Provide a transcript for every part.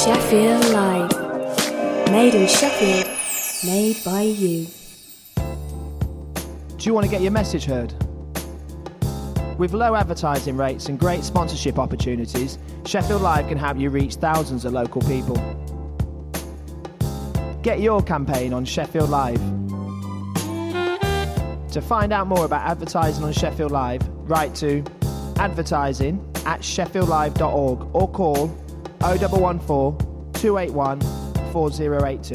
Sheffield Live. Made in Sheffield, made by you. Do you want to get your message heard? With low advertising rates and great sponsorship opportunities, Sheffield Live can help you reach thousands of local people. Get your campaign on Sheffield Live. To find out more about advertising on Sheffield Live, write to advertising@sheffieldlive.org or call 0114 281 4082.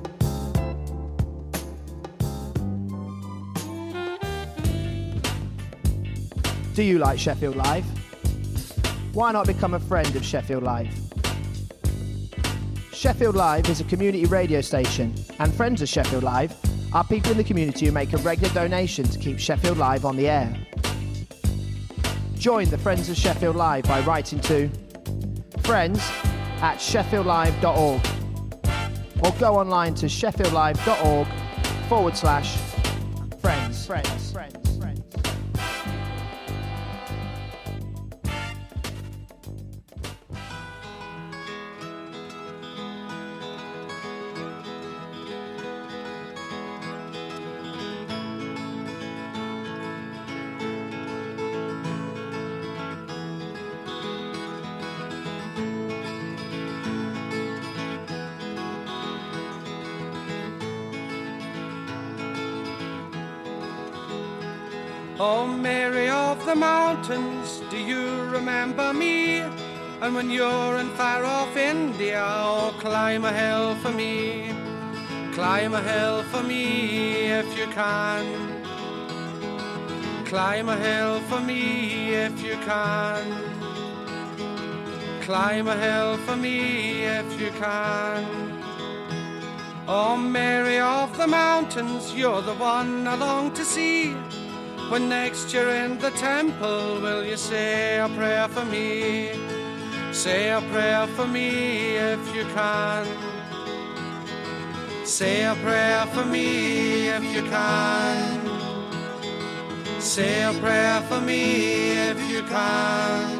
Do you like Sheffield Live? Why not become a friend of Sheffield Live? Sheffield Live is a community radio station, and friends of Sheffield Live are people in the community who make a regular donation to keep Sheffield Live on the air. Join the Friends of Sheffield Live by writing to friends@sheffieldlive.org or go online to sheffieldlive.org/friends. Oh, Mary of the mountains, do you remember me? And when you're in far off India, oh, climb a hill for me. Climb a hill for me if you can. Climb a hill for me if you can. Climb a hill for me if you can. Oh, Mary of the mountains, you're the one I long to see. When next you're in the temple, will you say a prayer for me? Say a prayer for me if you can. Say a prayer for me if you can. Say a prayer for me if you can.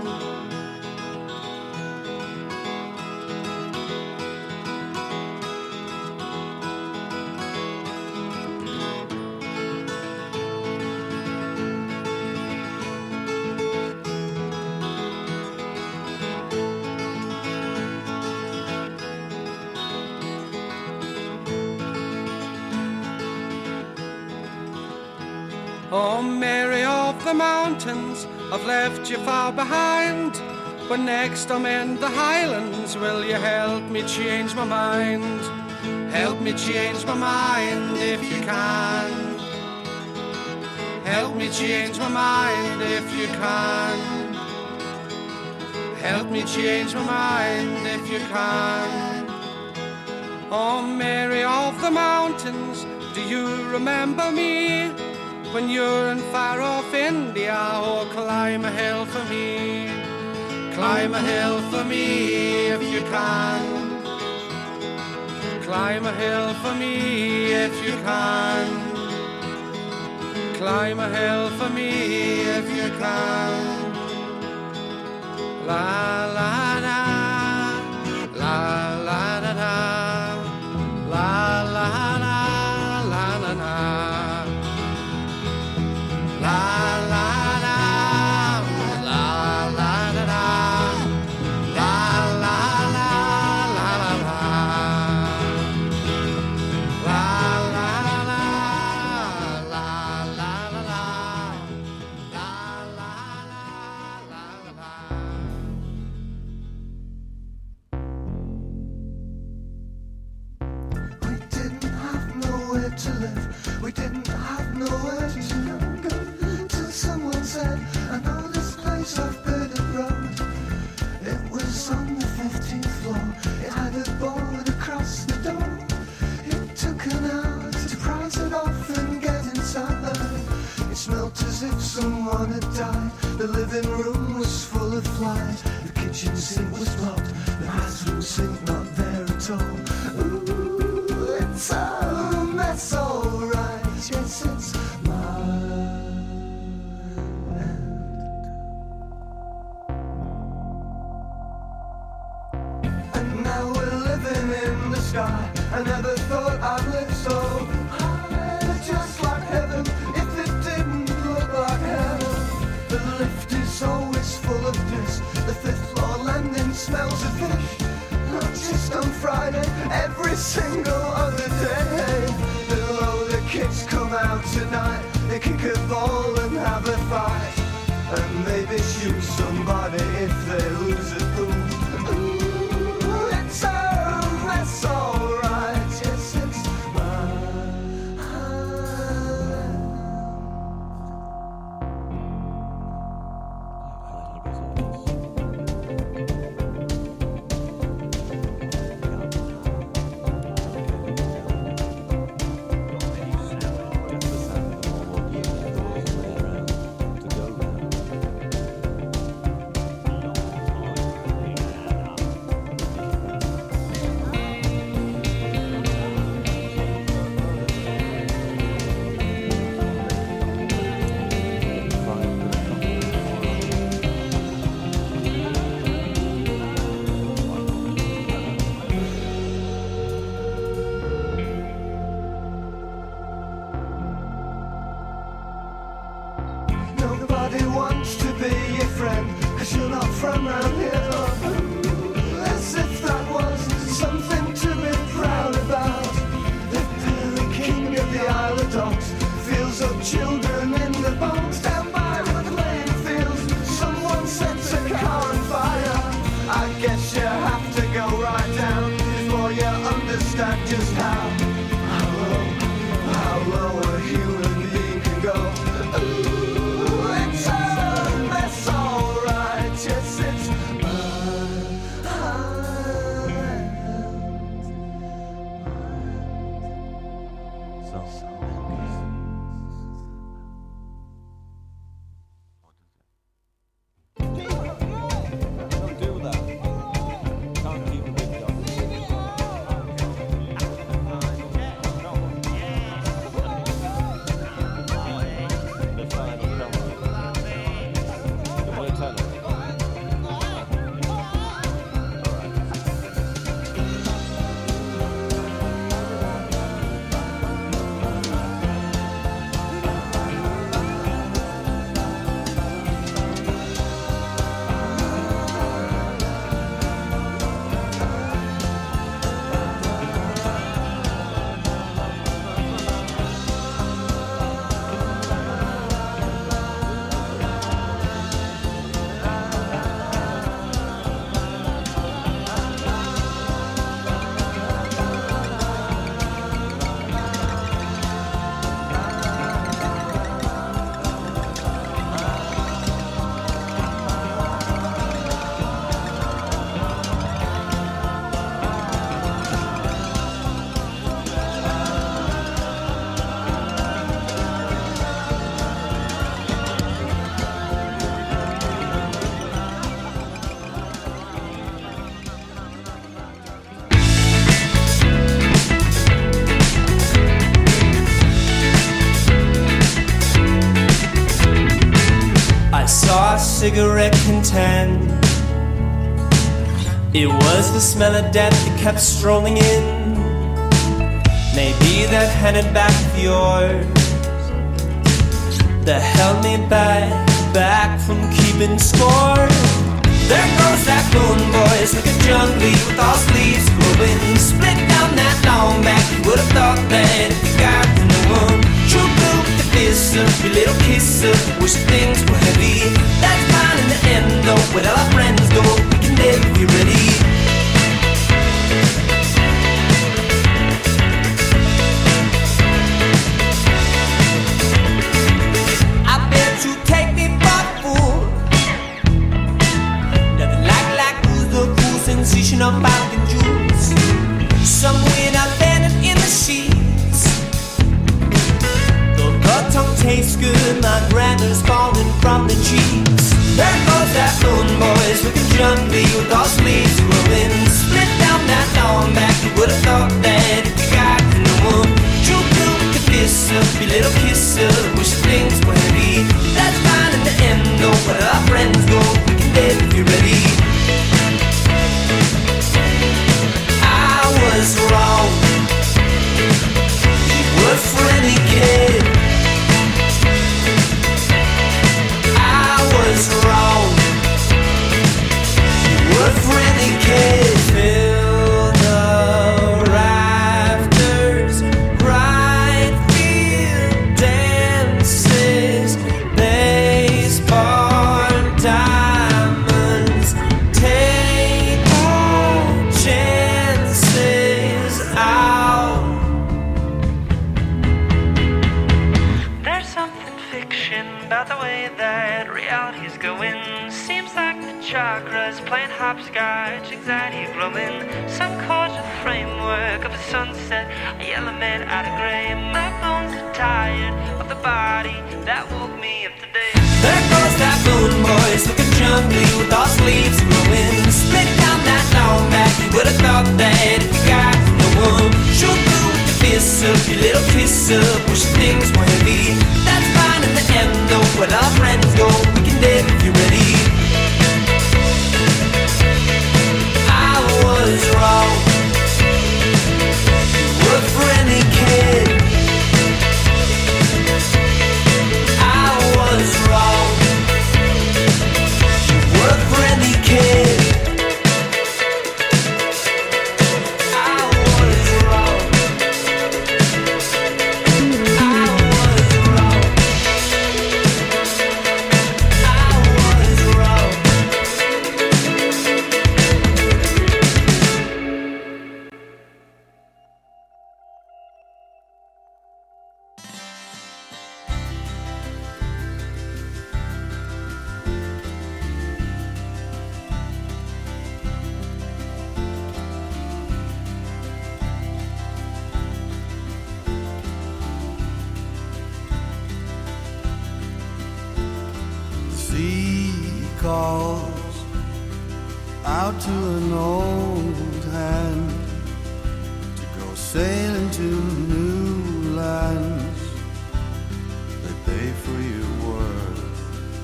Oh, Mary of the mountains, I've left you far behind. When next I'm in the Highlands, will you help me change my mind? Help me change my mind if you can. Help me change my mind if you can. Help me change my mind if you can. Oh, Mary of the mountains, do you remember me? When you're in far off India, oh, climb a hill for me. Climb a hill for me if you can. Climb a hill for me if you can. Climb a hill for me if you can. La la la, la la la la, la la la, la la la. La la la, la la la la, la la la, la la la, la la la, la la la, la la la, We didn't have nowhere to live. We didn't have nowhere to go. Someone said, I know this place off Burnett Road. It was on the 15th floor. It had a board across the door. It took an hour to price it off and get inside. It smelt as if someone had died. The living room was full of flies. The kitchen sink was blocked. The bathroom sink not there at all. Ooh, it's a mess, alright. Yes, it's my sky. I never thought I'd live so high, just like heaven, if it didn't look like heaven. The lift is always full of piss, the fifth floor landing smells of fish. Not just on Friday, every single other day. Below the kids come out tonight, they kick a ball and have a fight, and maybe shoot somebody if they lose a pool. Ooh, it's a mess, alright, yes, it's nobody wants to be your friend, 'cause you're not from round here. As if that was something to be proud about. The Billy King of the Isle of Dogs fills up children in the boats. Down by the playing fields, someone sets a car on fire. I guess you have to go right down before you understand just how low a human being can go. Ooh, it's a mess, alright, yes, it's cigarette contend. It was the smell of death that kept strolling in. Maybe that handed back of yours that held me back from keeping score. There goes that lone voice like a jungle with all sleeves growing. Split down that long back, you would have thought that if you got to know one. True blue with the fist up, your little kiss up, wish things were heavy. That's fine in the end though, where all our friends go, we can never be ready. I bet you take me for a fool. Nothing like who's the cool sensation of Balkan juice. Somewhere I landed in the sheets. The tongue tastes good, my grander's falling from the cheeks. There goes that lone voice looking jungly with all sleeves growing. Split down that long back, you would have thought that if you got to know one. True blue with the fist up, your little kiss up, wish things were heavy. That's fine in the end though, where our friends go, we can live if you're ready. I was wrong. top sky, chicks out here glowing. Some cautious framework of the sunset, a yellow man out of gray. My bones are tired of the body that woke me up today. There goes that moon boy, looking jungly with all sleeves growing. Split down that long back, you would have thought that if you got no one, shoot through with your fists up, your little kiss up, wish things were heavy. That's fine in the end though, where our friends go, we can live if you're ready. I was wrong, you were for any kid. I was wrong, you were for any kid. Calls out to an old hand to go sailing to new lands. They pay for your worth,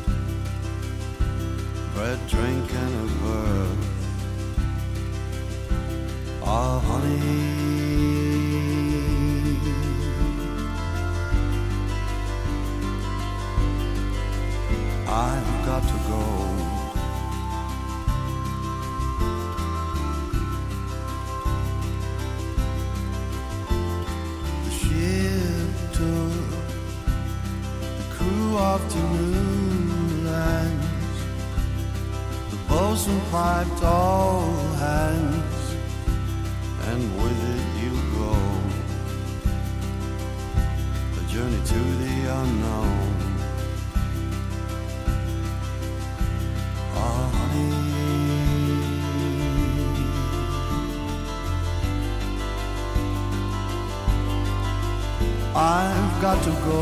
bread, drink, and a berth. Ah, honey, I've got to go. The ship took the crew off to new lands. The bosun piped all hands, and with it you go. A journey to the unknown. I've got to go.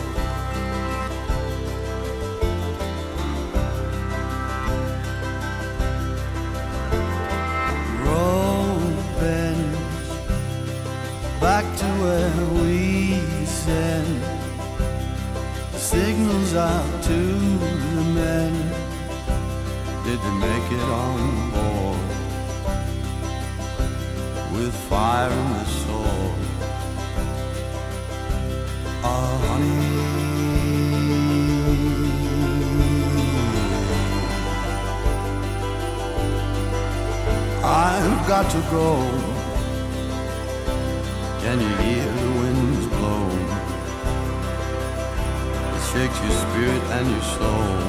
Road bends back to where we send signals out to the men. Did they make it on board with fire in the sword? Oh, honey, I've got to go. Can you hear the winds blow? It shakes your spirit and your soul.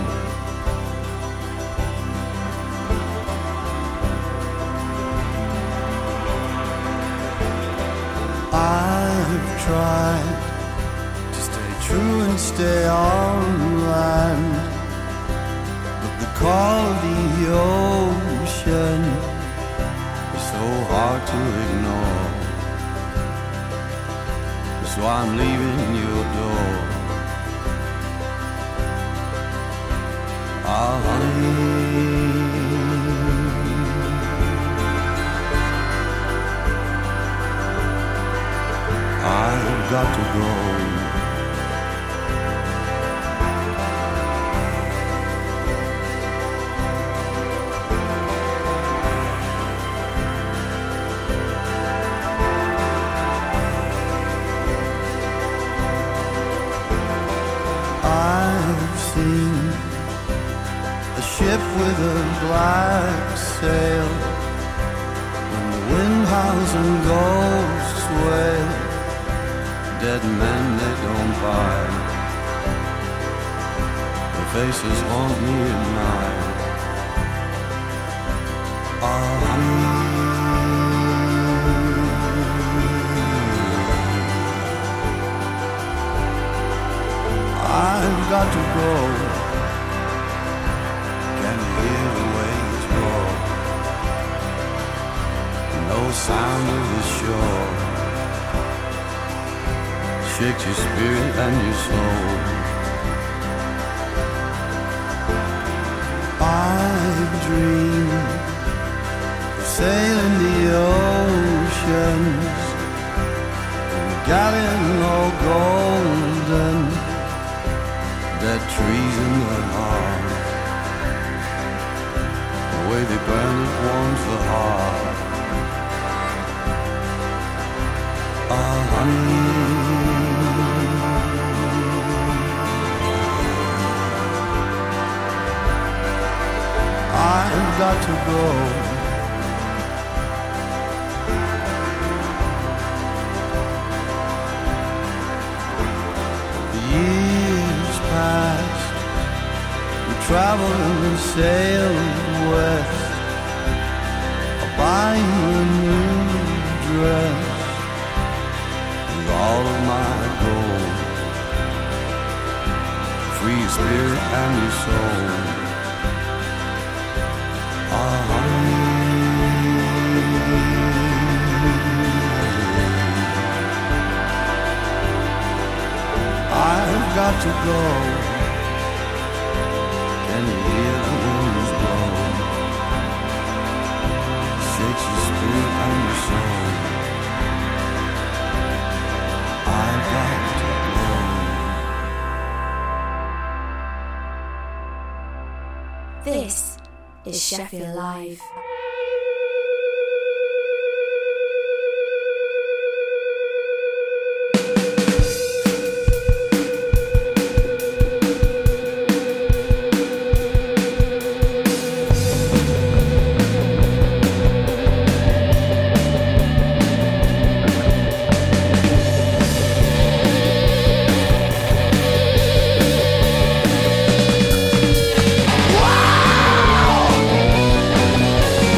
I've tried true and stay on land, but the call of the ocean is so hard to ignore. So I'm leaving your door. Ah, honey, I've got to go. With a black sail, when the wind howls and ghosts wail, dead men they don't buy. Their faces haunt me at night. Oh, I've got to go. Can you hear the waves roar? the sound of the shore shakes your spirit and your soul. I've dreamed of sailing the oceans in a galleon all golden, dead trees in the heart. The way they burn it warms the heart. Ah, honey, I've got to go. The years passed, we traveled and sailed west. I'll buy you a new dress with all of my gold. Free your spirit and your soul. I've got to go. Can you hear the winds blow? Shakes your spirit and your soul. I've got to go. This is Sheffield Live. Wow!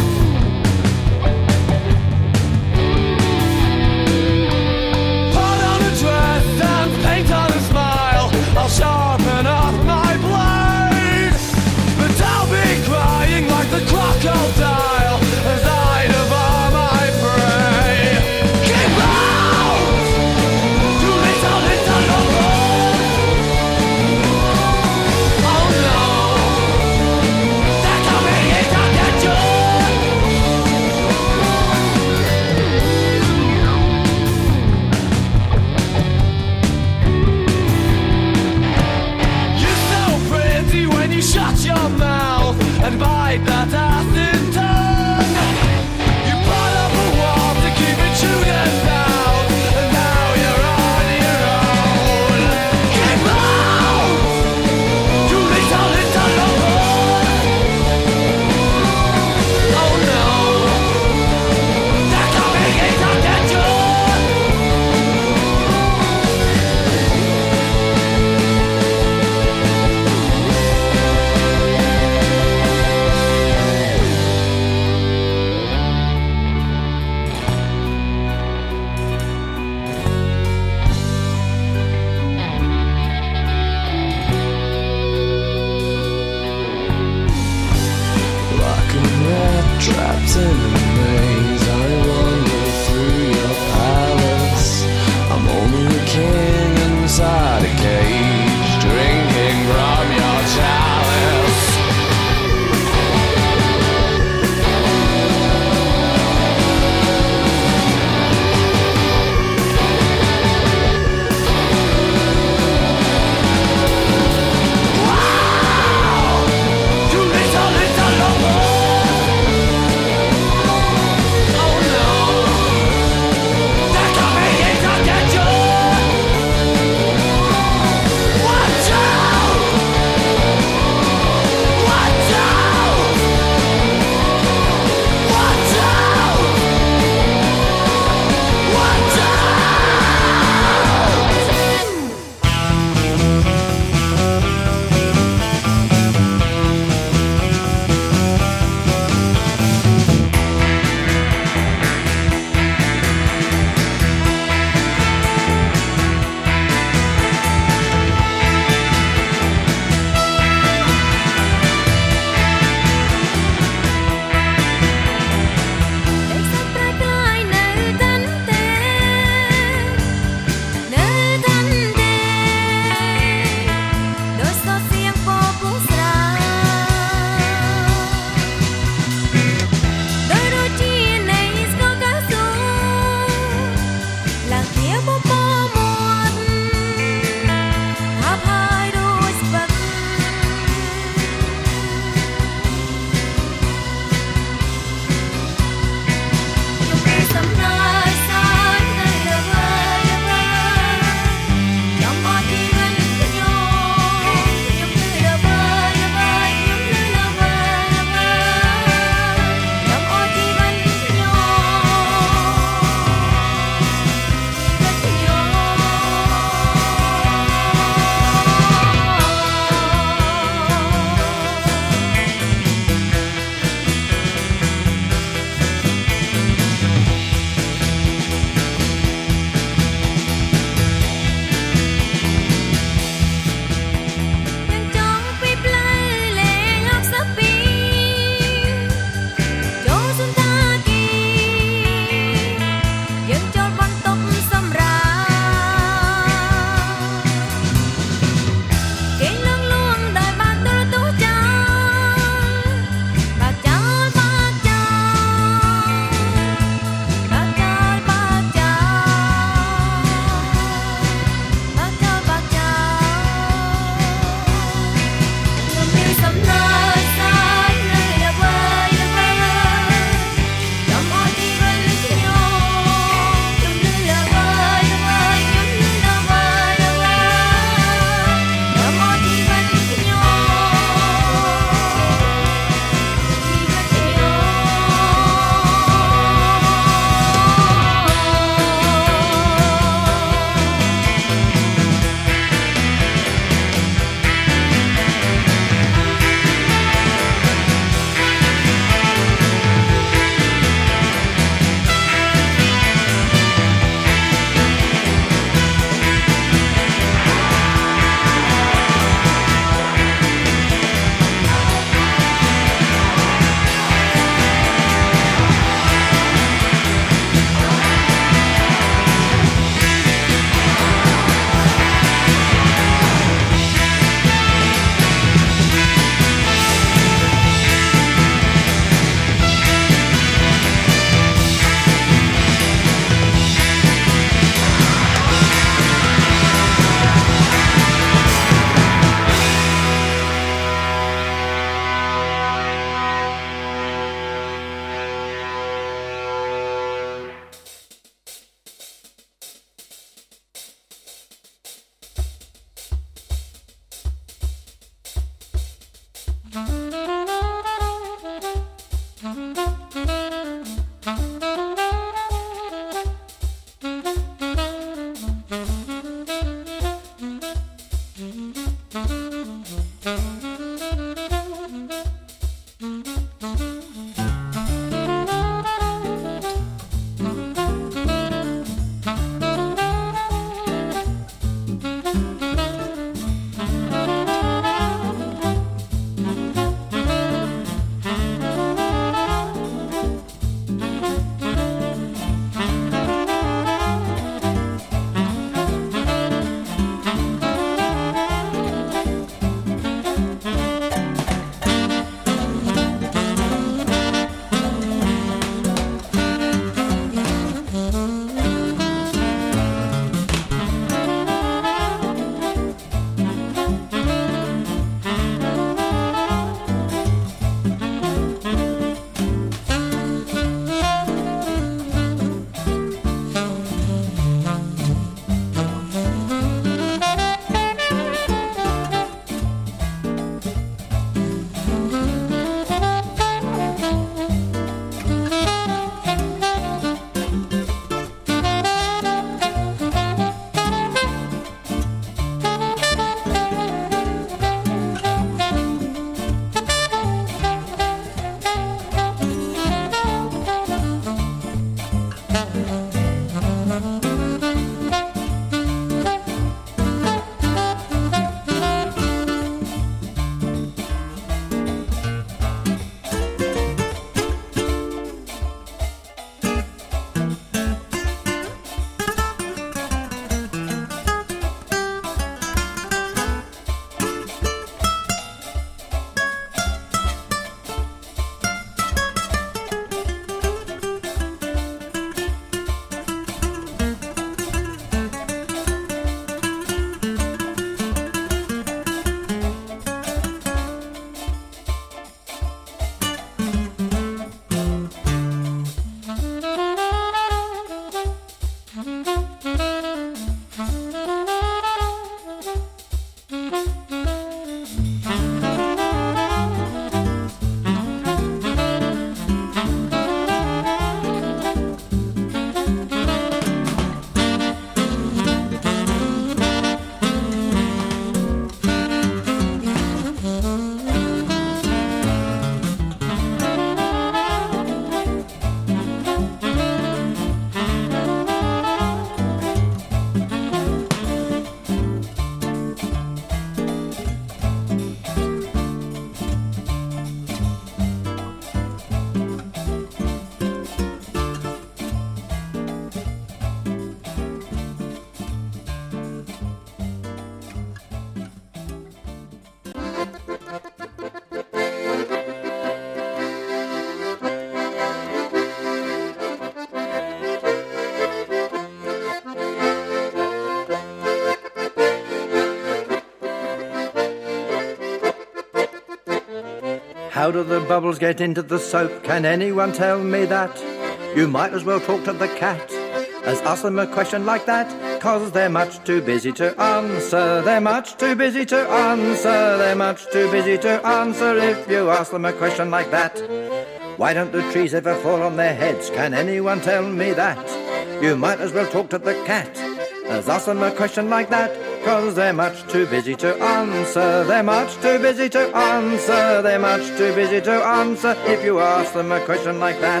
How do the bubbles get into the soap? Can anyone tell me that? You might as well talk to the cat as ask them a question like that, 'cause they're much too busy to answer. They're much too busy to answer. They're much too busy to answer if you ask them a question like that. Why don't the trees ever fall on their heads? Can anyone tell me that? You might as well talk to the cat as ask them a question like that, 'cause they're much too busy to answer. They're much too busy to answer. They're much too busy to answer if you ask them a question like that.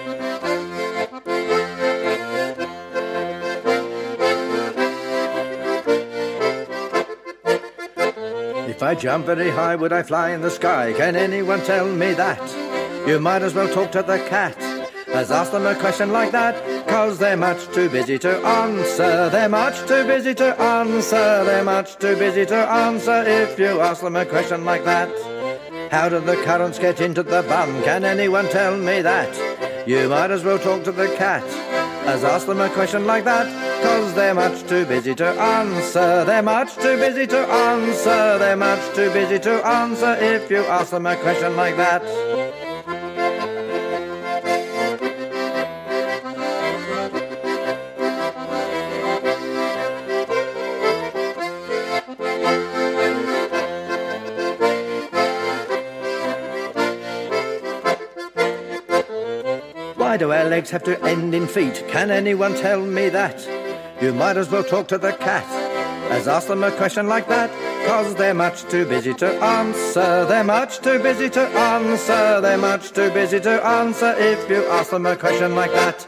If I jump very high, would I fly in the sky? Can anyone tell me that? You might as well talk to the cat as ask them a question like that, 'cause they're much too busy to answer. They're much too busy to answer. They're much too busy to answer if you ask them a question like that. How do the currants get into the bum? Can anyone tell me that? You might as well talk to the cat as ask them a question like that, 'cause they're much too busy to answer. They're much too busy to answer. They're much too busy to answer if you ask them a question like that. Why do our legs have to end in feet? Can anyone tell me that? You might as well talk to the cat as ask them a question like that, 'cause they're much too busy to answer. They're much too busy to answer. They're much too busy to answer if you ask them a question like that.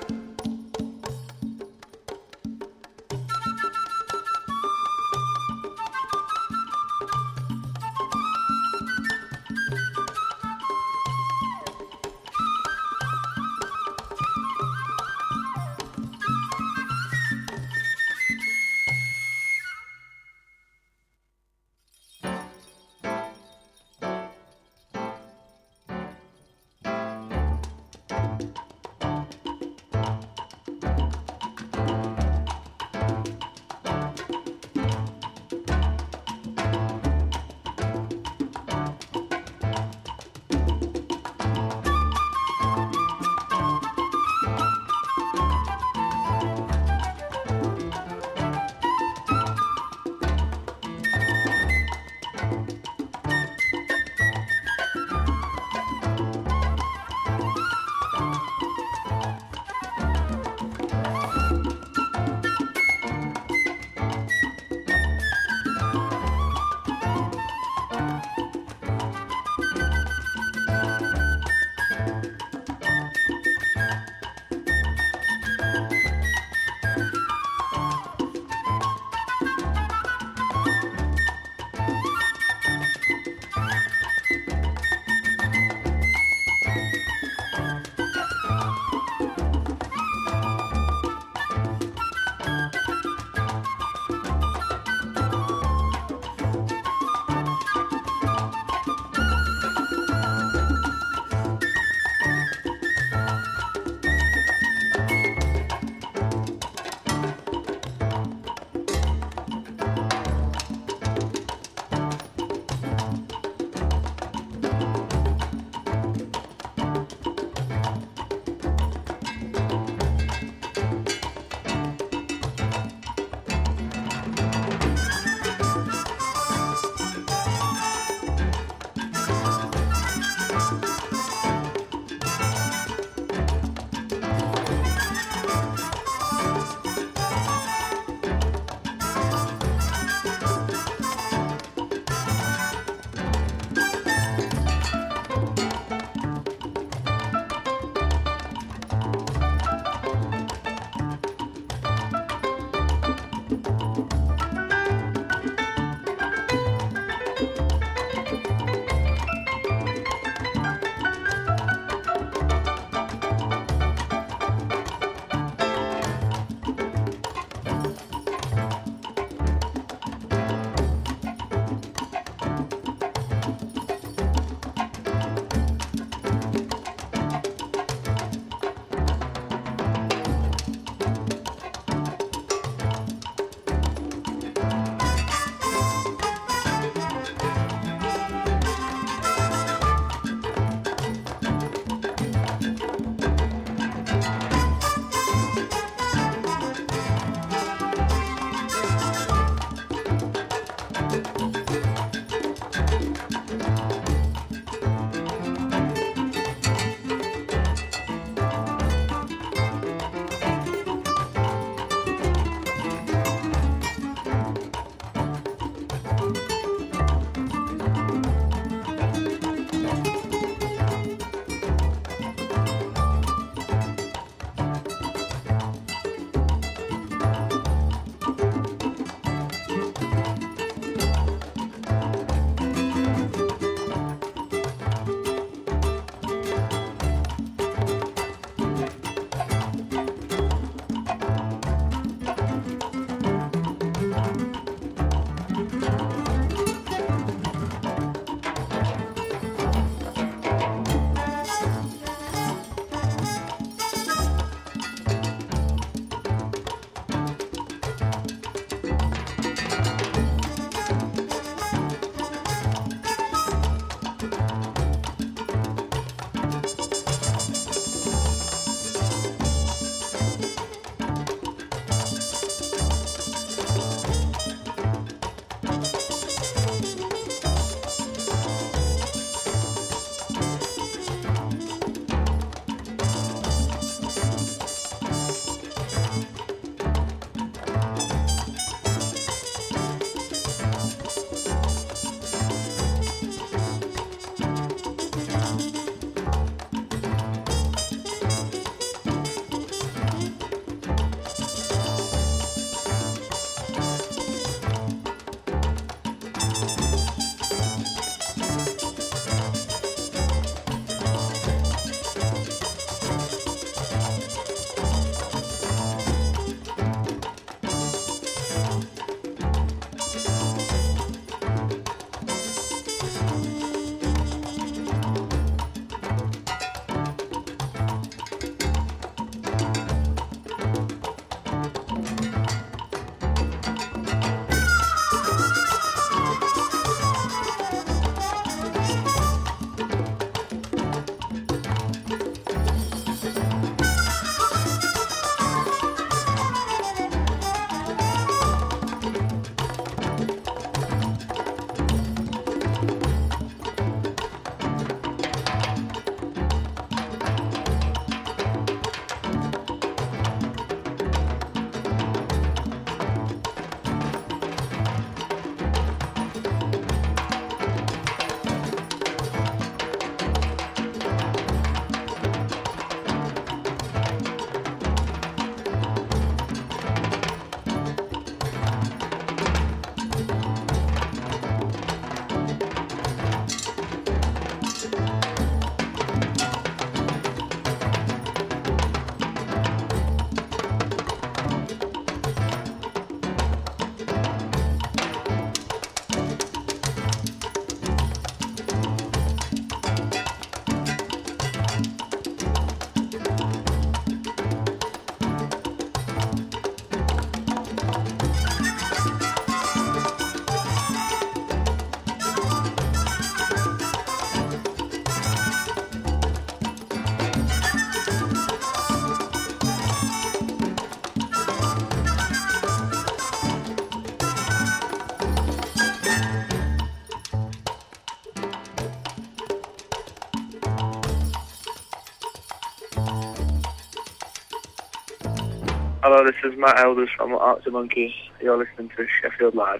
Hello, this is Matt Elders from Arctic Monkeys. You're listening to Sheffield Live.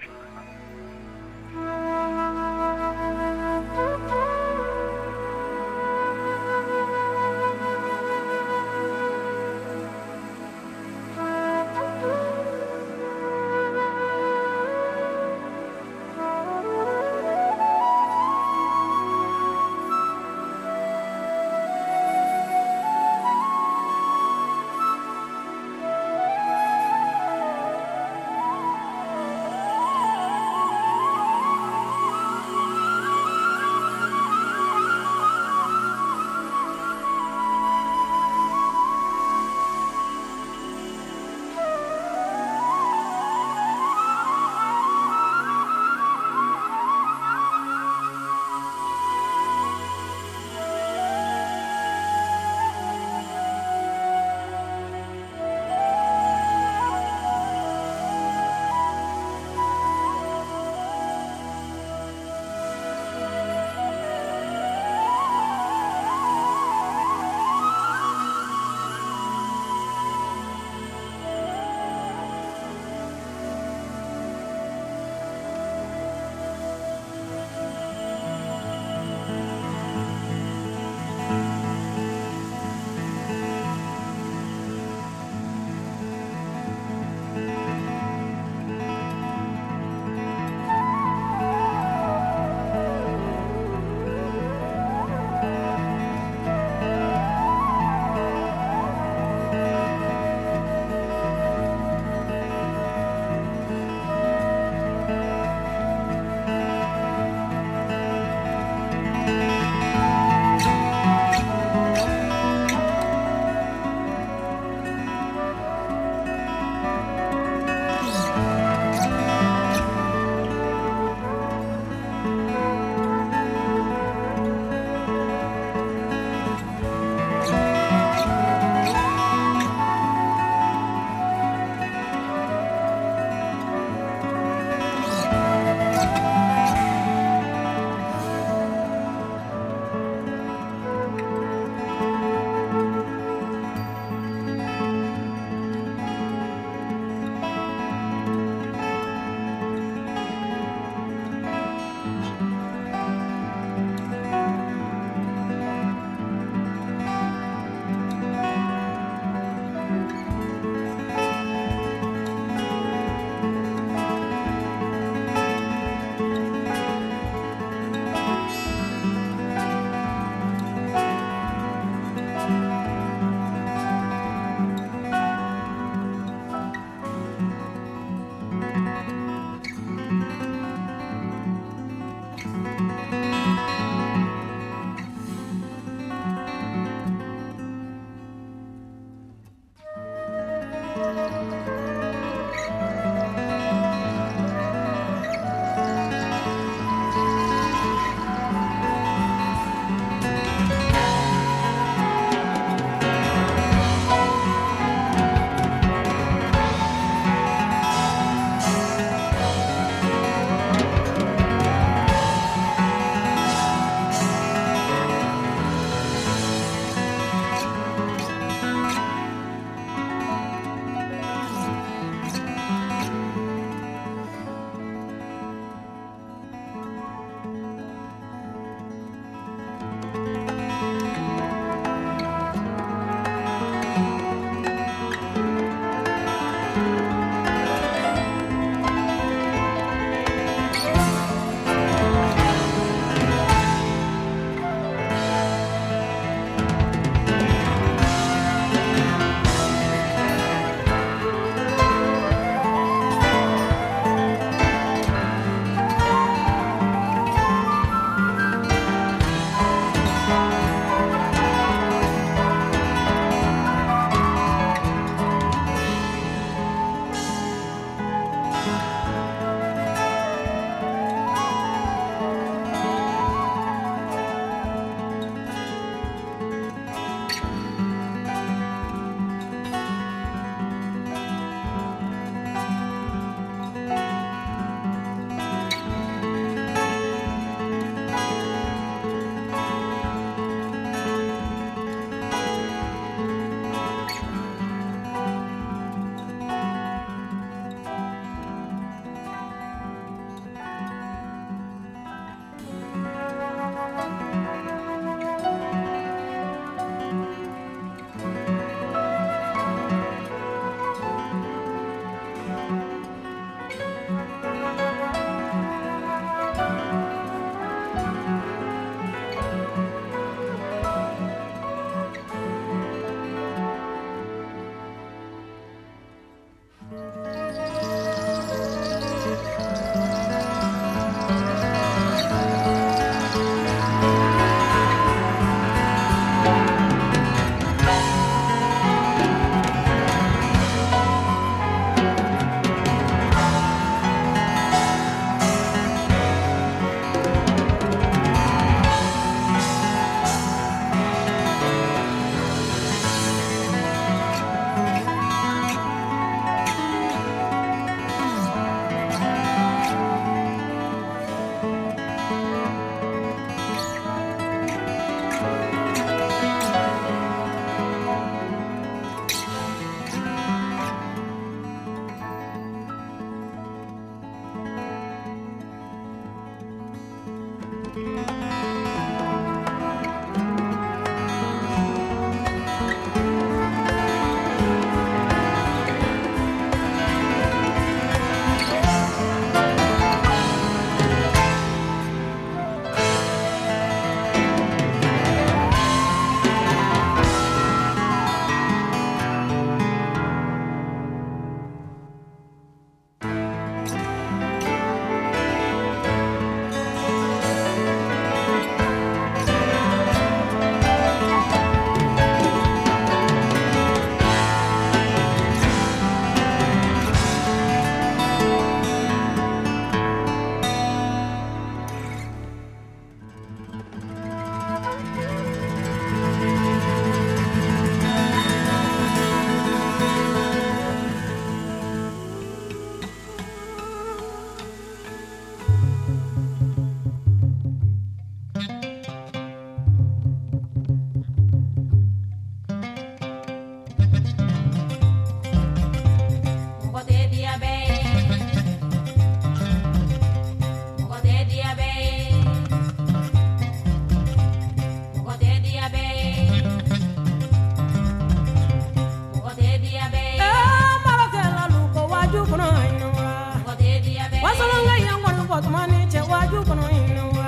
Fatmani, Chawaju, Konoa,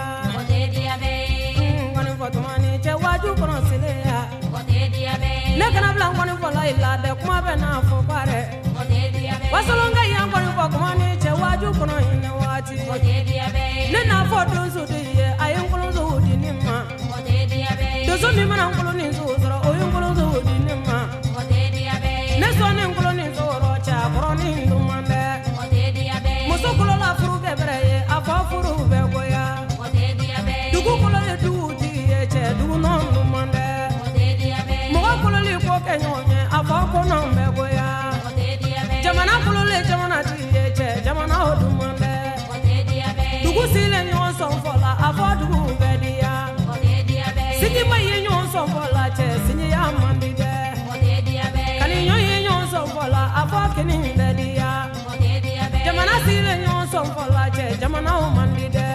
one Fatmani, Chawaju, Konosilea, Nakana Blanc, one for Laila, the Kumabana for Pare, was a longer young one for Komani, Chawaju, Konoa, Nena for those who did, I am going to do Dinima, those only man I'm going to do, or you going to do Dinima, next one I'm going to do, or Chabroni, Lumanda. Musokola furuke breye afa furube goya dugukola le duudi eche dugunon lumande mugokola le koke nyonye afa konon be goya jamana kolo le jamana ti eche jamana odumande dugusile nyon sonfola afa dugube dia sinyi maye nyon sonfola che sinyi ya mandide kani nyoye nyon sonfola afa kini be dia jamana sile nyon sonfola che jamana umandide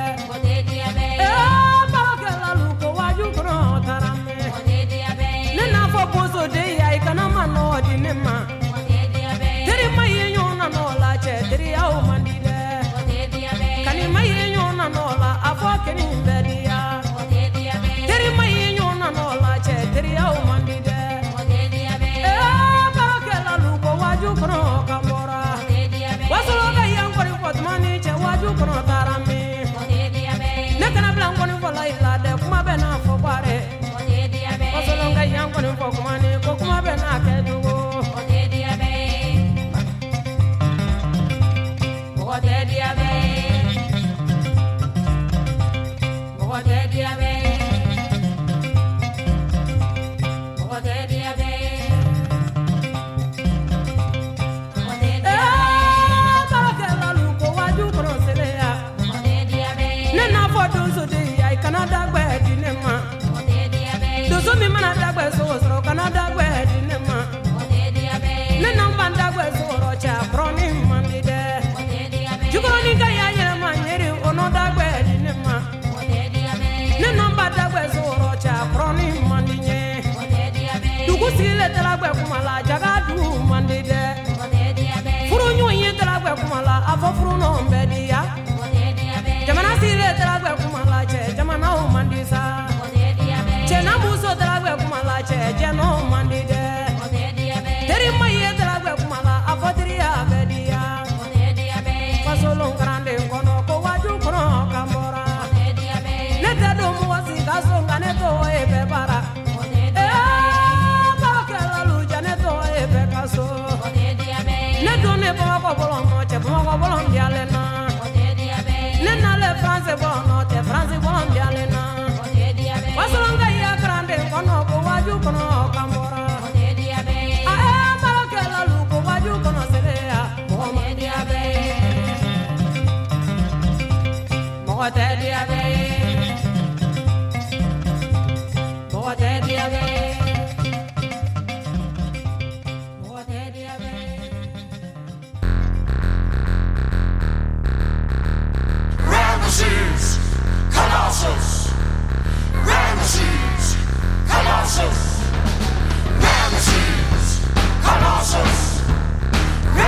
barakela luko waju kono tarame nena fo pozo de ya ikana mano dinema teri maye nyon na nola che teri ya umandide kani maye nyon na nola afo keni bedia teri maye nyon na nola che teri ya umandide barakela luko waju kono kambora wasologa yang kori Fatmani Chawaju kono tarame nekana blanc koni for Laila de kuma bena for Pare wasologa yang koni for Komani ko kuma bena kedugo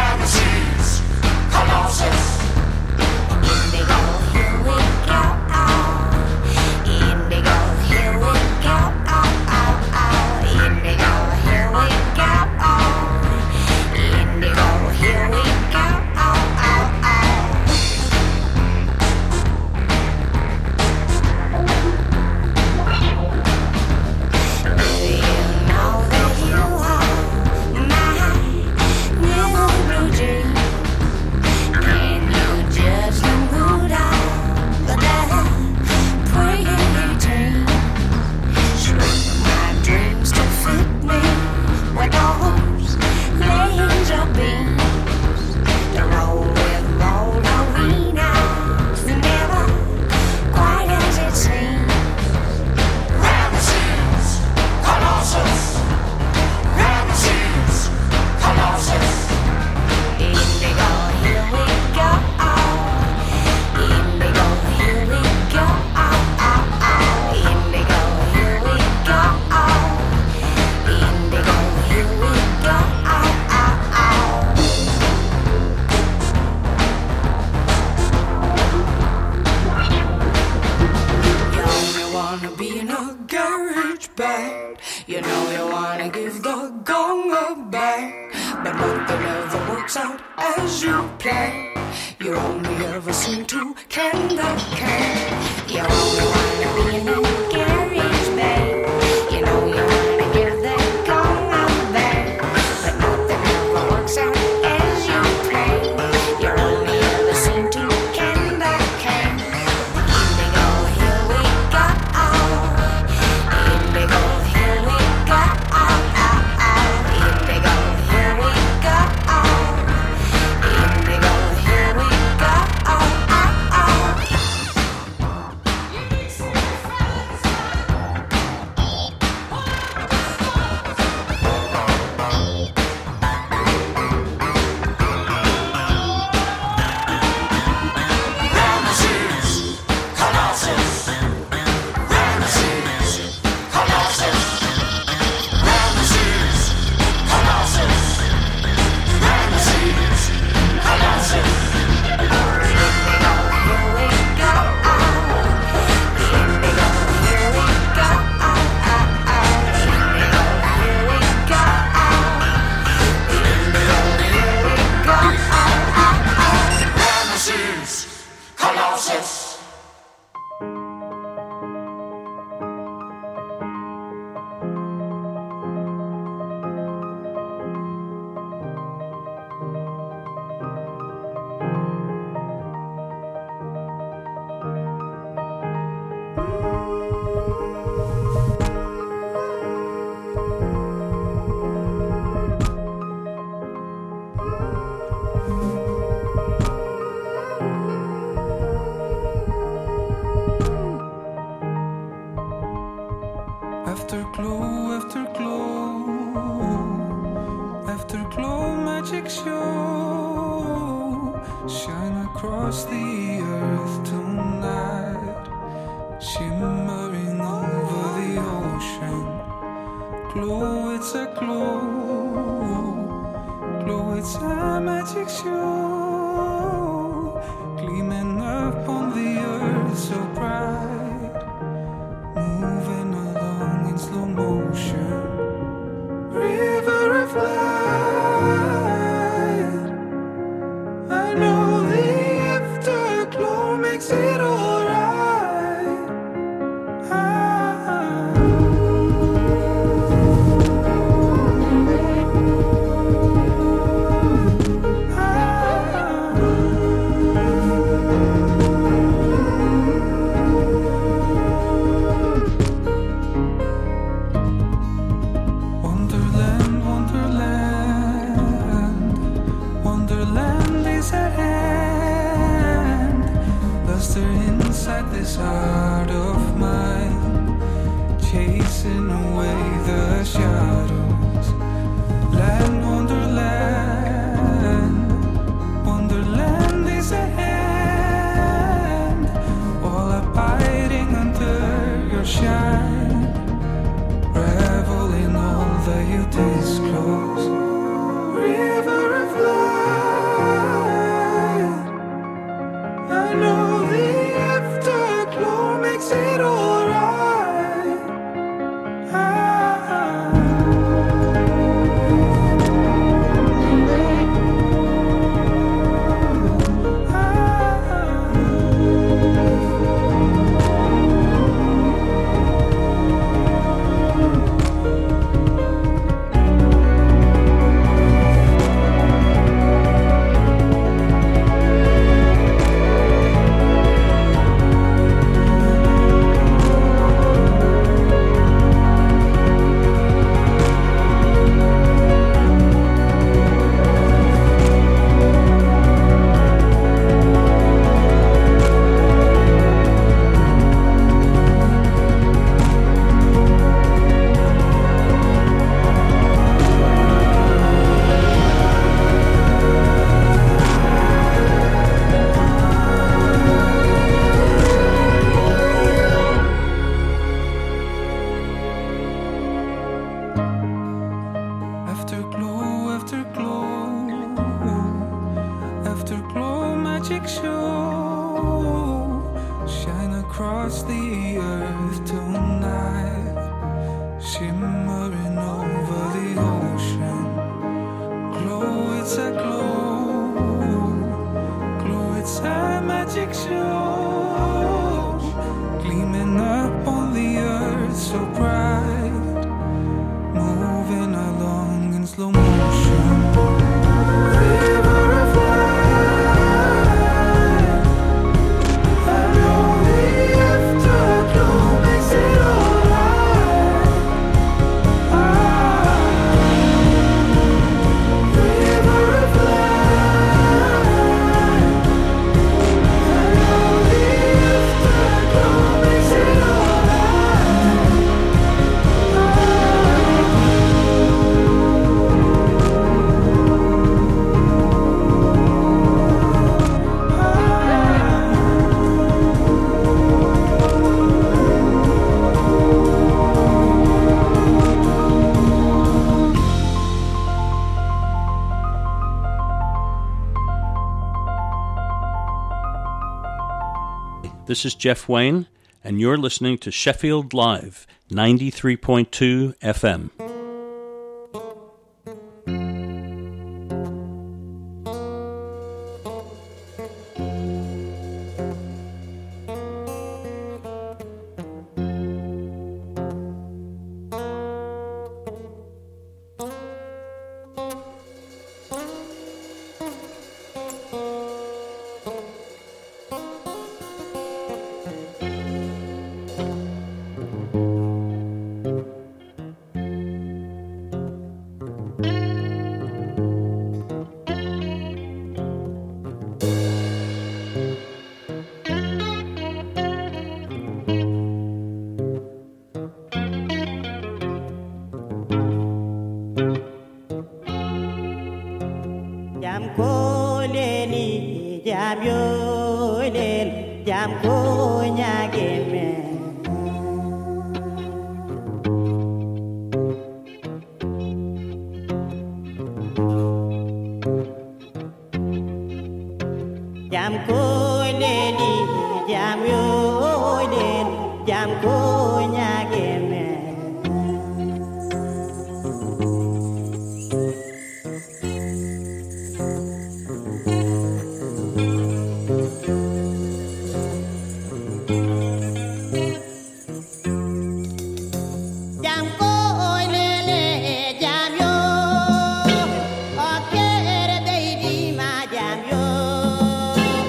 Here we go, bad. You know you wanna give the gong a bang, but nothing ever works out as you plan. You only ever seem to can the can. You only wanna be in a garage band. You know you wanna give the gong a bang, but nothing ever works out as you plan. You only ever seem to can the can. Indigo, here we go. Indigo, here we go. Indigo, here we go. Indigo, here we go. Afterglow, magic show, shine across the earth tonight, shimmering over the ocean. Glow, it's a glow, glow, it's a magic show, gleaming up on the earth so bright, moving along in slow motion. River of light, I know the afterglow makes it alright. Inside this heart of mine, chasing away the shadows. Land, wonderland, wonderland is at hand, all abiding under your shine, revel in all that you disclose. River of light, I know the afterglow makes it alright. Afterglow, magic show, shine across the earth tonight, shimmering over the ocean. Glow, it's a glow. Glow, it's a magic show. Gleaming up on the earth so bright. Moving along in slow motion. River of light. I know the afterglow makes it alright. River of light. I know the afterglow makes it This is Jeff Wayne, and you're listening to Sheffield Live, 93.2 FM.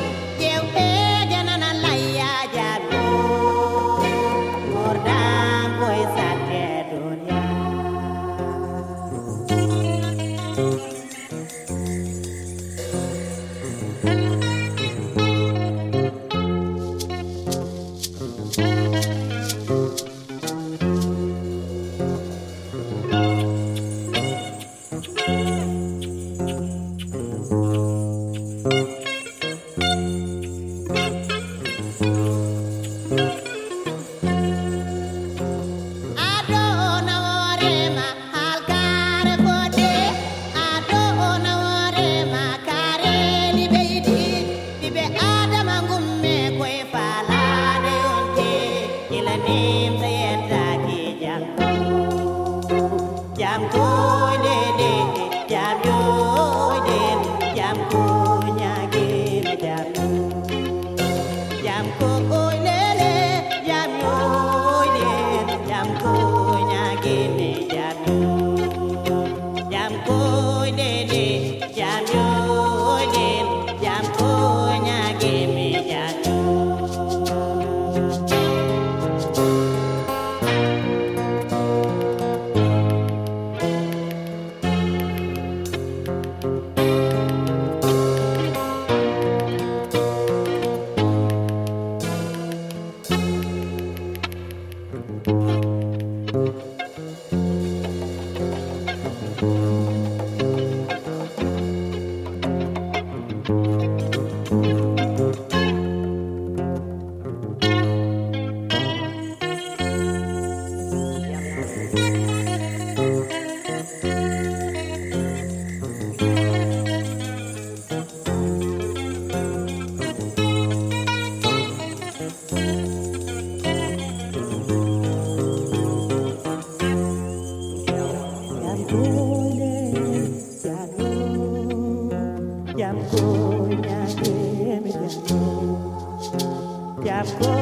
Down have clothes.